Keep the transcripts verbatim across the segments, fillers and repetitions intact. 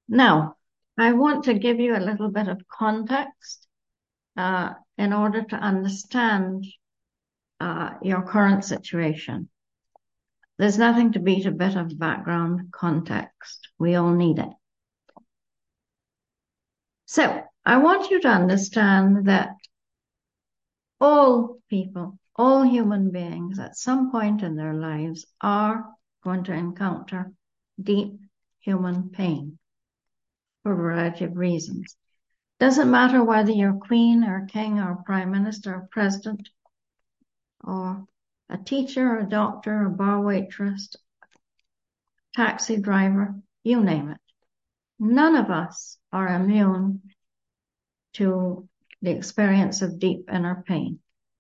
Now, I want to give you a little bit of context uh, in order to understand uh, your current situation. There's nothing to beat a bit of background context. We all need it. So, I want you to understand that all people, all human beings at some point in their lives are going to encounter deep human pain for a variety of reasons. Doesn't matter whether you're queen or king or prime minister or president or a teacher or a doctor or bar waitress, taxi driver, you name it. None of us are immune to the experience of deep inner pain.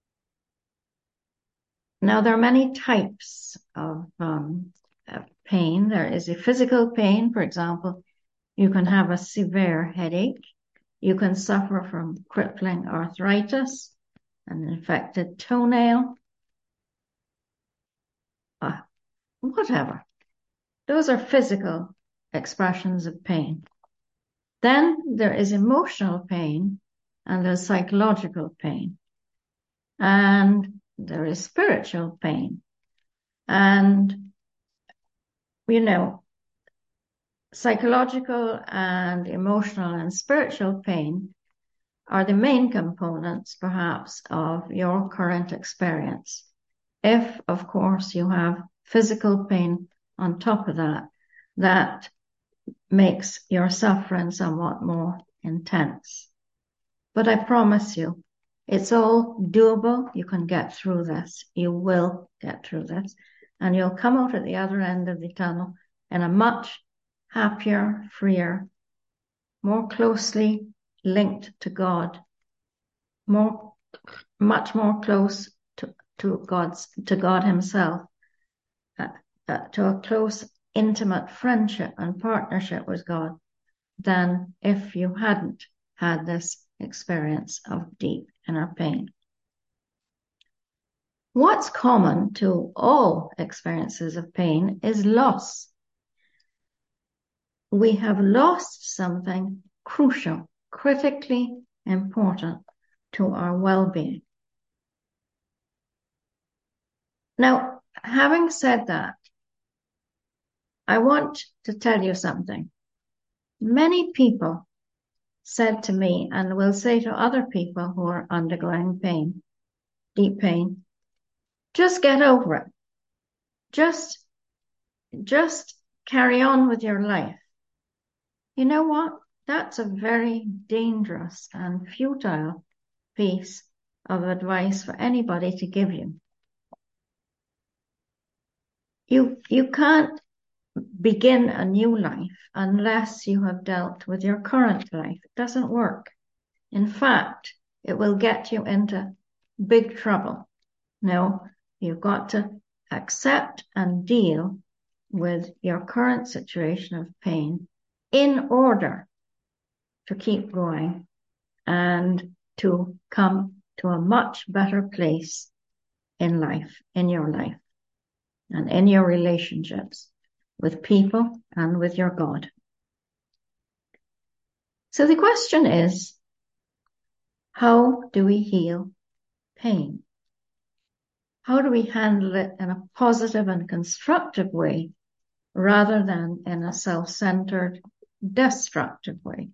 Now, there are many types of, um, of pain. There is a physical pain, for example. You can have a severe headache. You can suffer from crippling arthritis, an infected toenail, uh, whatever. Those are physical expressions of pain. Then there is emotional pain and there's psychological pain. And there is spiritual pain. And, you know, psychological and emotional and spiritual pain are the main components, perhaps, of your current experience. If, of course, you have physical pain on top of that, that makes your suffering somewhat more intense. But I promise you, it's all doable. You can get through this. You will get through this. And you'll come out at the other end of the tunnel in a much happier, freer, more closely linked to God, more, much more close to, to God's, to God himself, uh, uh, to a close, intimate friendship and partnership with God than if you hadn't had this experience of deep inner pain. What's common to all experiences of pain is loss. We have lost something crucial, critically important to our well-being. Now, having said that, I want to tell you something. Many people said to me, and will say to other people who are undergoing pain, deep pain, just get over it. Just, just carry on with your life. You know what? That's a very dangerous and futile piece of advice for anybody to give you. You, you can't begin a new life unless you have dealt with your current life. It doesn't work. In fact, it will get you into big trouble. No, you've got to accept and deal with your current situation of pain in order to keep going and to come to a much better place in life, in your life, and in your relationships with people and with your God. So the question is, how do we heal pain? How do we handle it in a positive and constructive way rather than in a self-centered, destructive way?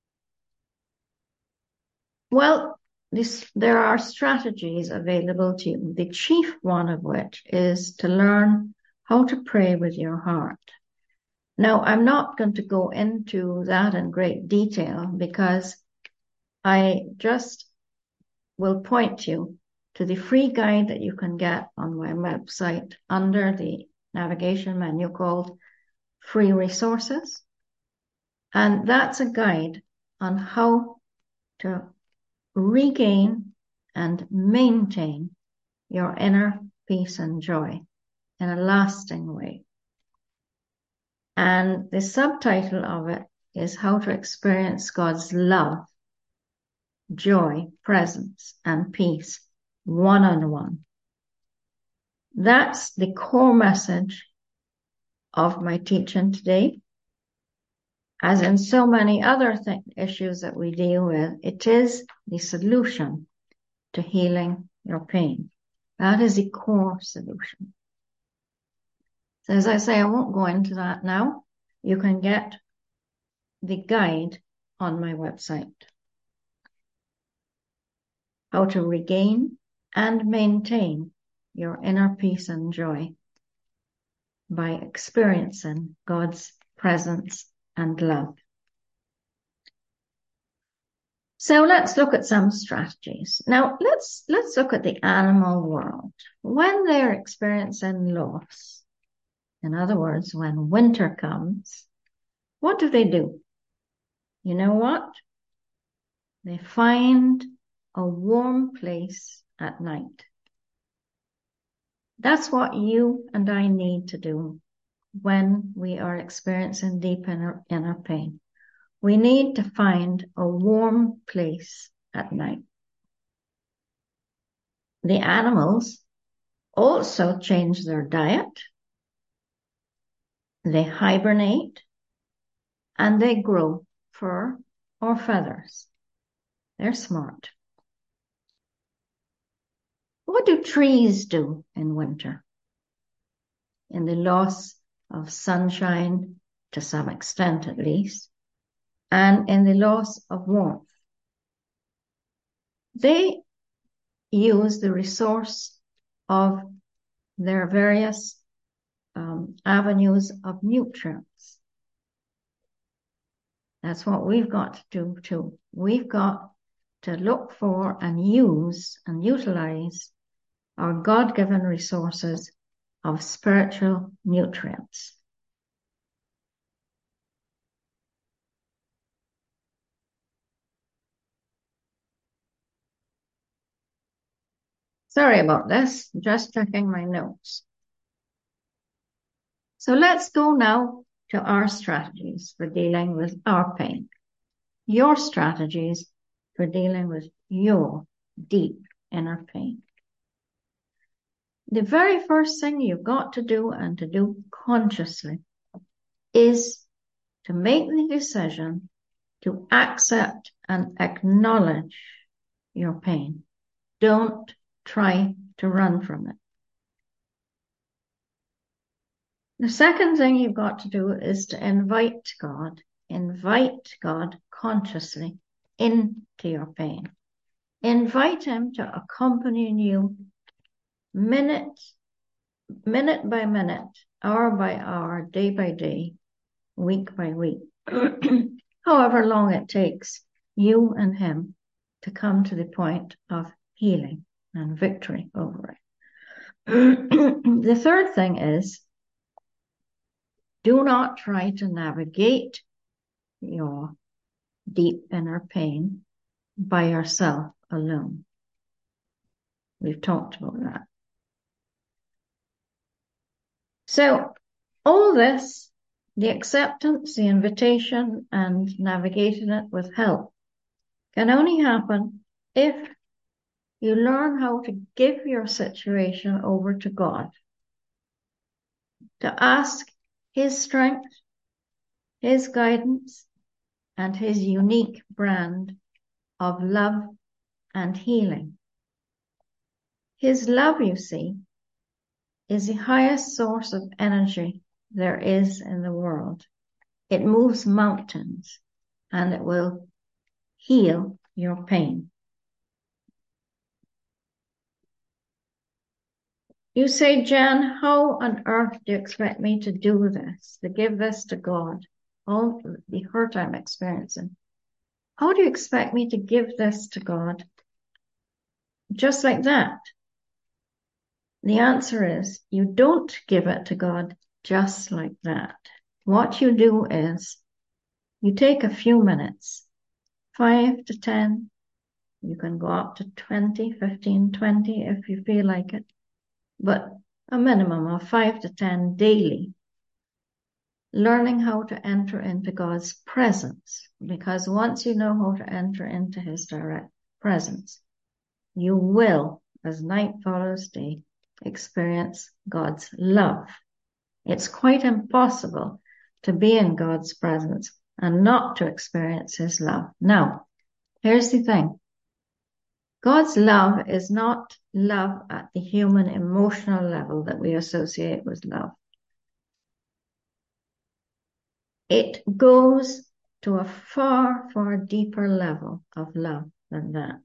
Well, this, there are strategies available to you, the chief one of which is to learn how to pray with your heart. Now, I'm not going to go into that in great detail because I just will point you to the free guide that you can get on my website under the navigation menu called Free Resources. And that's a guide on how to regain and maintain your inner peace and joy in a lasting way. And the subtitle of it is How to Experience God's Love, Joy, Presence, and Peace One-on-One. That's the core message of my teaching today. as in so many other th- issues that we deal with, it is the solution to healing your pain. That is the core solution. So as I say, I won't go into that now. You can get the guide on my website. How to regain and maintain your inner peace and joy by experiencing God's presence and love. So let's look at some strategies. Now let's let's look at the animal world. When they're experiencing loss, in other words, when winter comes, what do they do? You know what? They find a warm place at night. That's what you and I need to do when we are experiencing deep inner, inner pain. We need to find a warm place at night. The animals also change their diet, they hibernate, and they grow fur or feathers. They're smart. What do trees do in winter? In the loss of sunshine, to some extent at least, and in the loss of warmth, they use the resource of their various um, avenues of nutrients. That's what we've got to do too. We've got to look for and use and utilize our God-given resources of spiritual nutrients. Sorry about this, just checking my notes. So let's go now to our strategies for dealing with our pain. Your strategies for dealing with your deep inner pain. The very first thing you've got to do, and to do consciously, is to make the decision to accept and acknowledge your pain. Don't try to run from it. The second thing you've got to do is to invite God, invite God consciously into your pain. Invite him to accompany you minute, minute by minute, hour by hour, day by day, week by week, however long it takes you and him to come to the point of healing and victory over it. The third thing is, do not try to navigate your deep inner pain by yourself alone. We've talked about that. So all this, the acceptance, the invitation, and navigating it with help, can only happen if you learn how to give your situation over to God, to ask his strength, his guidance, and his unique brand of love and healing. His love, you see, is the highest source of energy there is in the world. It moves mountains, and it will heal your pain. You say, Jan, how on earth do you expect me to do this, to give this to God, all the hurt I'm experiencing? How do you expect me to give this to God just like that? The answer is, you don't give it to God just like that. What you do is, you take a few minutes, five to ten, you can go up to twenty, fifteen, twenty if you feel like it, but a minimum of five to ten daily, learning how to enter into God's presence. Because once you know how to enter into his direct presence, you will, as night follows day, experience God's love. It's quite impossible to be in God's presence and not to experience his love. Now, here's the thing. God's love is not love at the human emotional level that we associate with love. It goes to a far, far deeper level of love than that.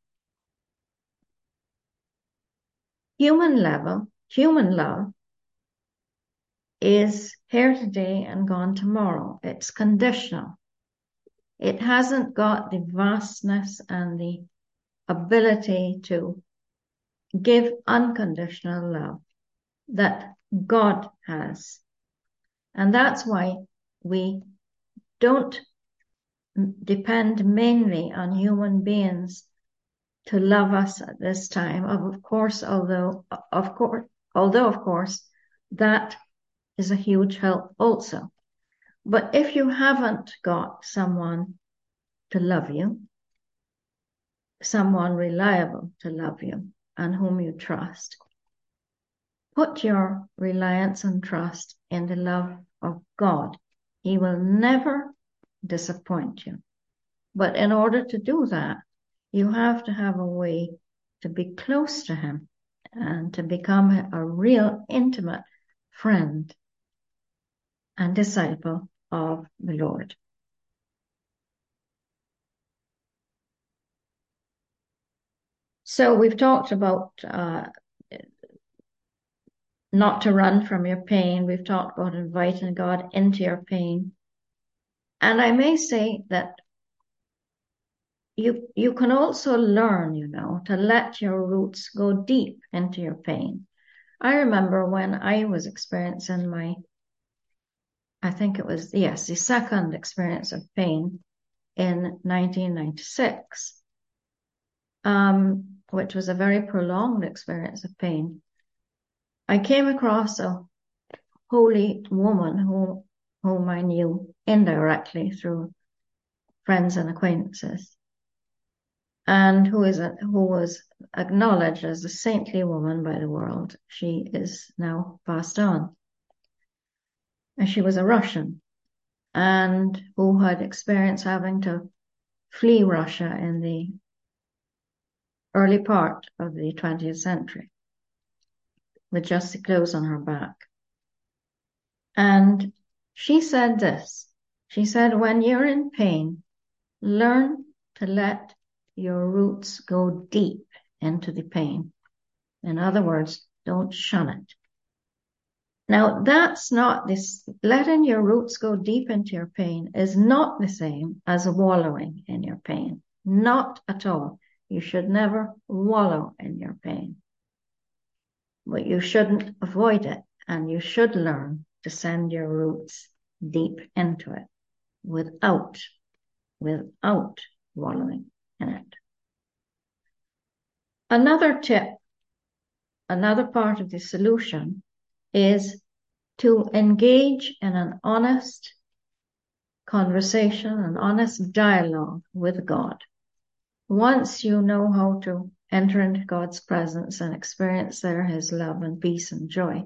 Human level, human love is here today and gone tomorrow. It's conditional. It hasn't got the vastness and the ability to give unconditional love that God has. And that's why we don't depend mainly on human beings to love us at this time. Of course, although, of course, although, of course, that is a huge help also. But if you haven't got someone to love you, someone reliable to love you and whom you trust, put your reliance and trust in the love of God. He will never disappoint you. But in order to do that, you have to have a way to be close to him and to become a real intimate friend and disciple of the Lord. So we've talked about uh, not to run from your pain. We've talked about inviting God into your pain. And I may say that you, you can also learn, you know, to let your roots go deep into your pain. I remember when I was experiencing my, I think it was, yes, the second experience of pain in nineteen ninety-six, um, which was a very prolonged experience of pain. I came across a holy woman who, whom I knew indirectly through friends and acquaintances, and who is a, who was acknowledged as a saintly woman by the world. She is now passed on. And she was a Russian, and who had experienced having to flee Russia in the early part of the twentieth century with just the clothes on her back. And she said this. She said, when you're in pain, learn to let your roots go deep into the pain. In other words, don't shun it. Now, that's not this, letting your roots go deep into your pain is not the same as wallowing in your pain. Not at all. You should never wallow in your pain. But you shouldn't avoid it, and you should learn to send your roots deep into it without, without wallowing in it. Another tip, another part of the solution is to engage in an honest conversation, an honest dialogue with God. Once you know how to enter into God's presence and experience there his love and peace and joy,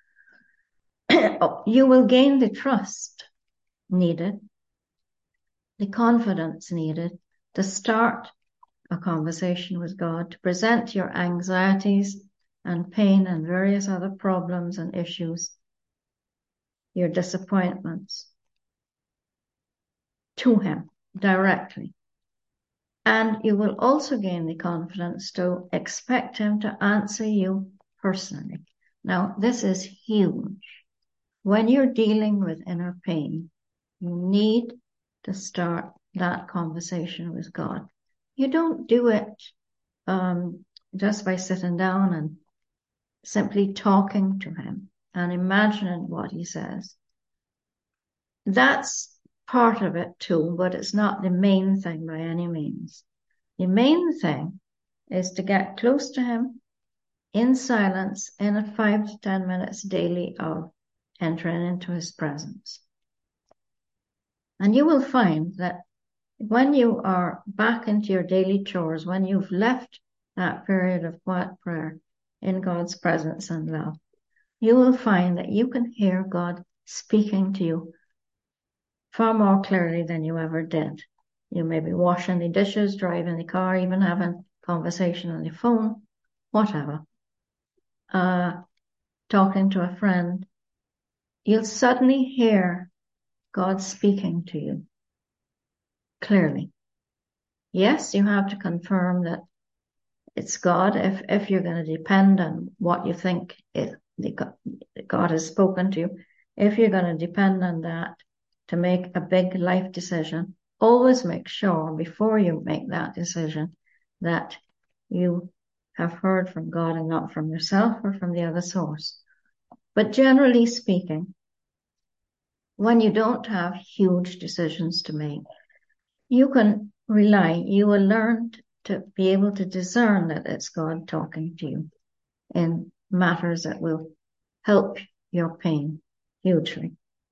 you will gain the trust needed, the confidence needed to start a conversation with God, to present your anxieties and pain and various other problems and issues, your disappointments, to him directly. And you will also gain the confidence to expect him to answer you personally. Now, this is huge. When you're dealing with inner pain, you need to start that conversation with God. You don't do it um, just by sitting down and simply talking to him and imagining what he says. That's part of it too, but it's not the main thing by any means. The main thing is to get close to him in silence in a five to ten minutes daily of entering into his presence. And you will find that when you are back into your daily chores, when you've left that period of quiet prayer in God's presence and love, you will find that you can hear God speaking to you far more clearly than you ever did. You may be washing the dishes, driving the car, even having conversation on the phone, whatever. Uh, talking to a friend. You'll suddenly hear God speaking to you clearly. Yes, you have to confirm that it's God if, if you're going to depend on what you think it, the, God has spoken to you. If you're going to depend on that to make a big life decision, always make sure before you make that decision that you have heard from God and not from yourself or from the other source. But generally speaking, when you don't have huge decisions to make, you can rely, you will learn to be able to discern that it's God talking to you in matters that will help your pain hugely.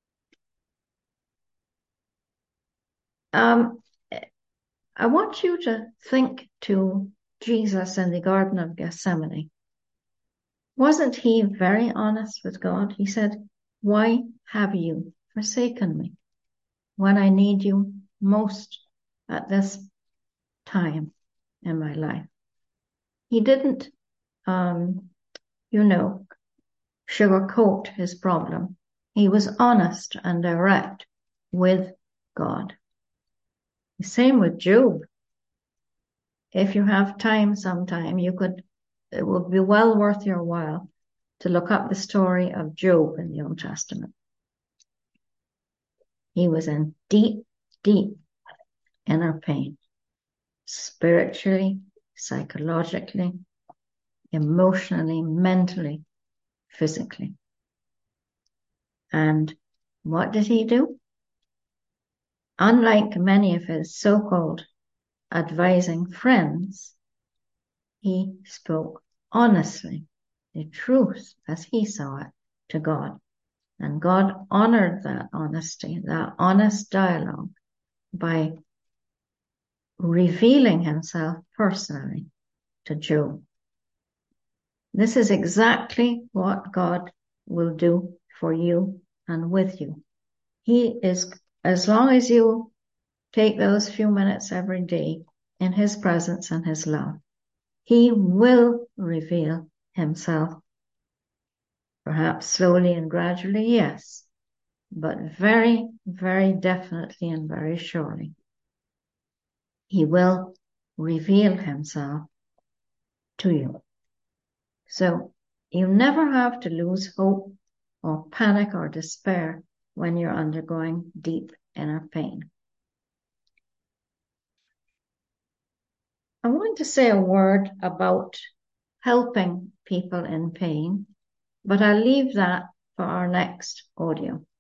Um, I want you to think to Jesus in the Garden of Gethsemane. Wasn't he very honest with God? He said, "Why have you forsaken me when I need you most at this time in my life?" He didn't, um, you know, sugarcoat his problem. He was honest and direct with God. The same with Job. If you have time sometime, you could, it would be well worth your while to look up the story of Job in the Old Testament. He was in deep, deep inner pain, spiritually, psychologically, emotionally, mentally, physically. And what did he do? Unlike many of his so-called advising friends, he spoke honestly, the truth as he saw it, to God. And God honored that honesty, that honest dialogue, by revealing himself personally to Job. This is exactly what God will do for you and with you. He is, as long as you take those few minutes every day in his presence and his love, he will reveal himself. Perhaps slowly and gradually, yes, but very, very definitely and very surely. He will reveal himself to you. So you never have to lose hope or panic or despair when you're undergoing deep inner pain. I want to say a word about helping people in pain, but I'll leave that for our next audio.